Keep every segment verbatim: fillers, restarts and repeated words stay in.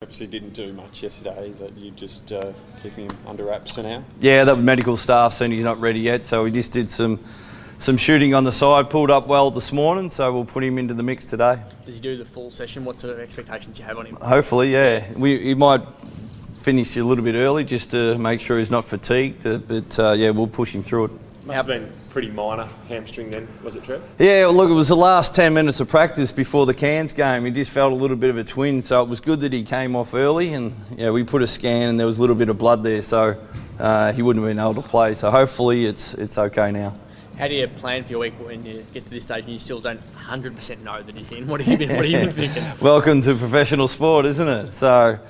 obviously didn't do much yesterday. Is that you just uh, keeping him under wraps for now? Yeah, the medical staff saying he's not ready yet, so we just did some some shooting on the side, pulled up well this morning, so we'll put him into the mix today. Does he do the full session? What sort of expectations do you have on him? Hopefully, yeah. We he might finish a little bit early just to make sure he's not fatigued, uh, but uh, yeah, we'll push him through it. Must have been pretty minor hamstring then, was it, Trev? Yeah, look, it was the last ten minutes of practice before the Cairns game. He just felt a little bit of a twinge, so it was good that he came off early, and yeah, we put a scan and there was a little bit of blood there, so uh, he wouldn't have been able to play. So hopefully it's it's okay now. How do you plan for your week when you get to this stage and you still don't one hundred percent know that he's in? What have you been, what have you been thinking? Welcome to professional sport, isn't it? So,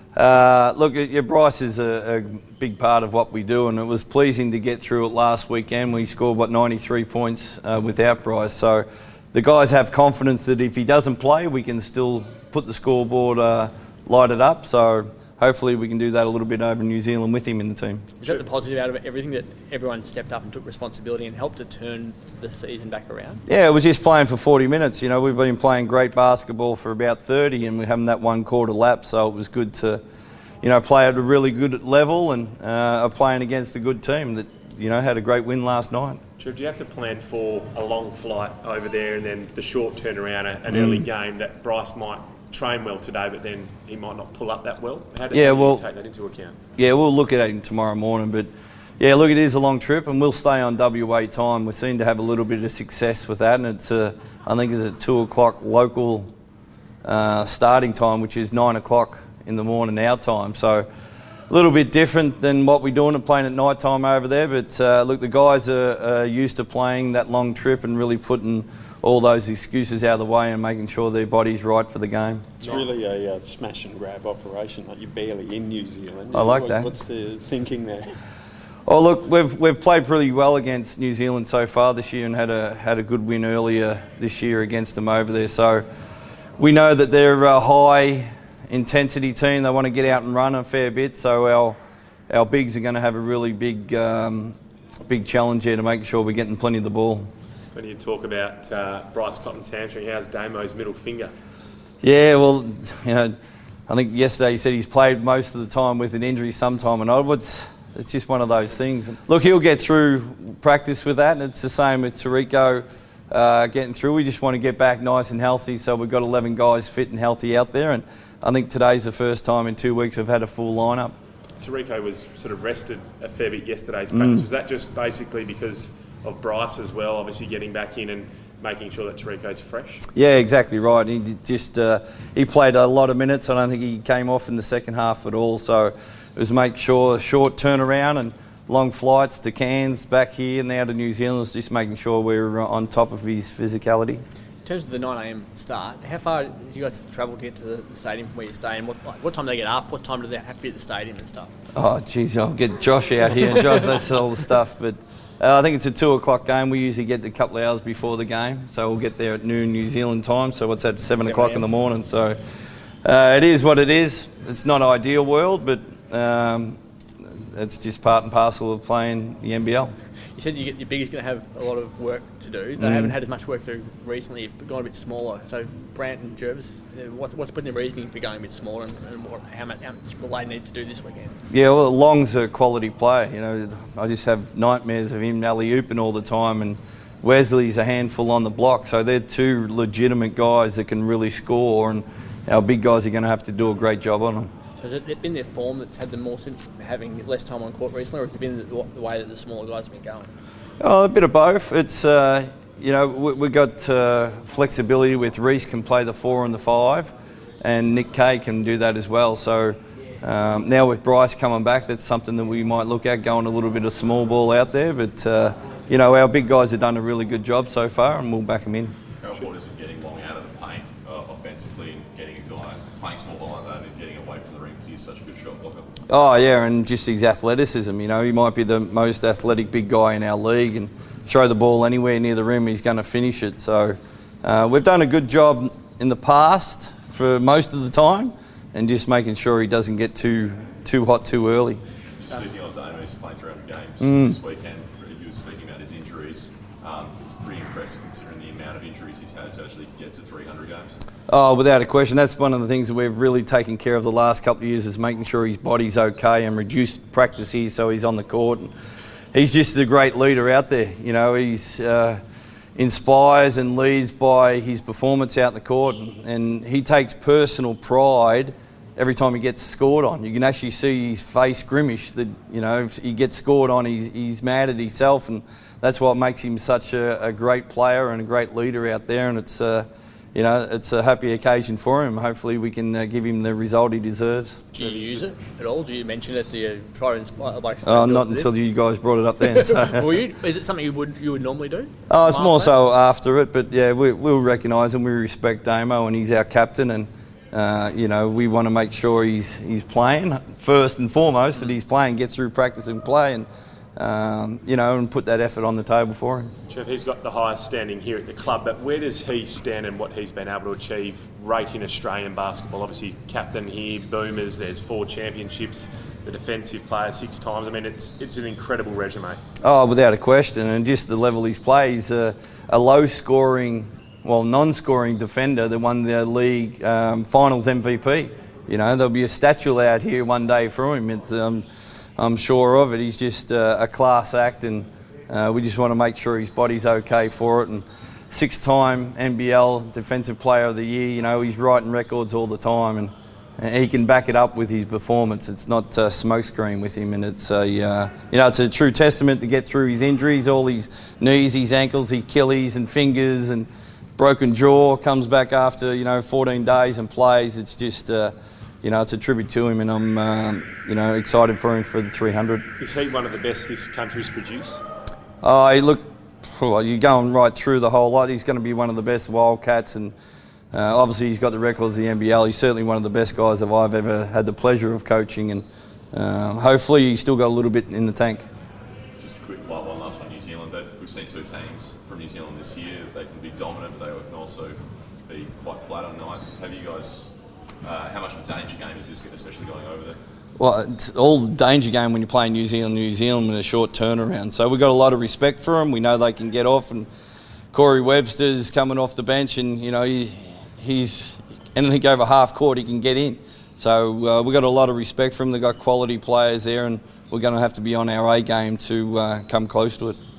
uh, look, yeah, Bryce is a, a big part of what we do, and it was pleasing to get through it last weekend. We scored, what, ninety-three points uh, without Bryce. So the guys have confidence that if he doesn't play, we can still put the scoreboard uh, lighted up. So hopefully we can do that a little bit over New Zealand with him in the team. Is that the positive out of it, everything, that everyone stepped up and took responsibility and helped to turn the season back around? Yeah, it was just playing for forty minutes. You know, we've been playing great basketball for about thirty, and we're having that one quarter lap, so it was good to, you know, play at a really good level and uh, playing against a good team that, you know, had a great win last night. Trev, do you have to plan for a long flight over there and then the short turnaround, an mm. early game that Bryce might train well today, but then he might not pull up that well? How do yeah, you well, take that into account? Yeah, we'll look at it tomorrow morning, but yeah, look, it is a long trip, and we'll stay on W A time. We seem to have a little bit of success with that, and it's a, I think it's a two o'clock local uh, starting time, which is nine o'clock in the morning our time. So a little bit different than what we're doing and playing at night time over there. But uh, look, the guys are, are used to playing that long trip and really putting all those excuses out of the way and making sure their body's right for the game. It's really a uh, smash and grab operation. Like, you're barely in New Zealand. I like what, that. What's the thinking there? Oh look, we've we've played pretty well against New Zealand so far this year, and had a had a good win earlier this year against them over there. So we know that they're a high intensity team. They want to get out and run a fair bit. So our our bigs are going to have a really big um, big challenge here to make sure we're getting plenty of the ball. When you talk about uh, Bryce Cotton's hamstring, how's Damo's middle finger? Yeah, well, you know, I think yesterday he said he's played most of the time with an injury sometime and onwards. It's just one of those things. Look, he'll get through practice with that, and it's the same with Tariko uh, getting through. We just want to get back nice and healthy, so we've got eleven guys fit and healthy out there, and I think today's the first time in two weeks we've had a full lineup. Tariko was sort of rested a fair bit yesterday's practice. Mm. Was that just basically because of Bryce as well, obviously getting back in and making sure that Tariko's fresh? Yeah, exactly right. He just uh, he played a lot of minutes. I don't think he came off in the second half at all. So it was make sure short turnaround and long flights to Cairns, back here and now to New Zealand. Was just making sure we were on top of his physicality. In terms of the nine a m start, how far do you guys have to travel to get to the, the stadium from where you stay? And what, what time do they get up? What time do they have to be at the stadium and stuff? Oh, geez, I'll get Josh out here. Josh, that's all the stuff. But Uh, I think it's a two o'clock game. We usually get a couple of hours before the game, so we'll get there at noon New Zealand time. So what's that, seven o'clock in the morning? So uh, it is what it is. It's not an ideal world, but um, it's just part and parcel of playing the N B L. You said you get, your biggest going to have a lot of work to do. They mm. haven't had as much work to do recently, but gone a bit smaller. So Brant and Jervis, what, what's been the reasoning for going a bit smaller, and, and what, how, much, how much will they need to do this weekend? Yeah, well, Long's a quality player. You know, I just have nightmares of him alley-ooping all the time, and Wesley's a handful on the block. So they're two legitimate guys that can really score, and our big guys are going to have to do a great job on them. So has it been their form that's had them more since having less time on court recently, or has it been the, the way that the smaller guys have been going? Oh, a bit of both. It's, uh, you know, we, we got uh, flexibility with Reece can play the four and the five, and Nick Kay can do that as well. So um, now with Bryce coming back, that's something that we might look at, going a little bit of small ball out there. But, uh, you know, our big guys have done a really good job so far, and we'll back them in. How important is it getting Long out of the paint uh, offensively and getting a guy playing small ball like that and getting away from the ring because he's such a good shot blocker? Oh yeah, and just his athleticism. You know, he might be the most athletic big guy in our league, and throw the ball anywhere near the rim, he's going to finish it. So uh, we've done a good job in the past for most of the time, and just making sure he doesn't get too too hot too early. Just speaking on Damo, he's playing three hundred games mm. this weekend. You were speaking about his injuries. Um, it's pretty impressive considering the amount of injuries he's had to actually get to three hundred games. Oh, without a question. That's one of the things that we've really taken care of the last couple of years, is making sure his body's okay and reduced practice here so he's on the court. And he's just a great leader out there. You know, he's uh, inspires and leads by his performance out in the court, and he takes personal pride every time he gets scored on. You can actually see his face grimace that, you know, if he gets scored on, he's, he's mad at himself, and that's what makes him such a, a great player and a great leader out there. And it's uh, you know, it's a happy occasion for him. Hopefully we can uh, give him the result he deserves. Do you use it at all? Do you mention it? Do you try to inspire? Like, oh, not until you guys brought it up then. So. Well, you, is it something you would you would normally do? Oh, it's more so after it, but yeah, we, we'll recognise him. We respect Damo, and he's our captain, and uh, you know, we want to make sure he's he's playing first and foremost. That he's playing, gets through practice and play, and um, you know, and put that effort on the table for him. Trev, he's got the highest standing here at the club, but where does he stand and what he's been able to achieve rate in Australian basketball? Obviously, captain here, Boomers, there's four championships, the defensive player six times. I mean, it's it's an incredible resume. Oh, without a question, and just the level he's played. He's a, a low-scoring, well, non-scoring defender that won the league um, finals M V P. You know, there'll be a statue out here one day for him. It's, um, I'm sure of it. He's just uh, a class act, and uh, we just want to make sure his body's okay for it. And six-time N B L Defensive Player of the Year. You know, he's writing records all the time, and, and he can back it up with his performance. It's not uh, smokescreen with him, and it's a uh, you know, it's a true testament to get through his injuries, all his knees, his ankles, his Achilles and fingers, and broken jaw. Comes back after, you know, fourteen days and plays. It's just. Uh, You know, it's a tribute to him, and I'm, um, you know, excited for him for the three hundred. Is he one of the best this country's produced? Oh, he look, well, you're going right through the whole lot. He's going to be one of the best Wildcats, and uh, obviously he's got the records of the N B L. He's certainly one of the best guys that I've ever had the pleasure of coaching, and uh, hopefully he's still got a little bit in the tank. Just a quick one, one last one. New Zealand. We've seen two teams from New Zealand this year. They can be dominant, but they can also be quite flat on nights. Have you guys? Uh, how much of a danger game is this, especially going over there? Well, it's all the danger game when you're playing New Zealand, New Zealand with a short turnaround. So we've got a lot of respect for them. We know they can get off, and Corey Webster's coming off the bench, and you know he, he's anything over half court he can get in. So uh, we've got a lot of respect for them. They've got quality players there, and we're going to have to be on our A game to uh, come close to it.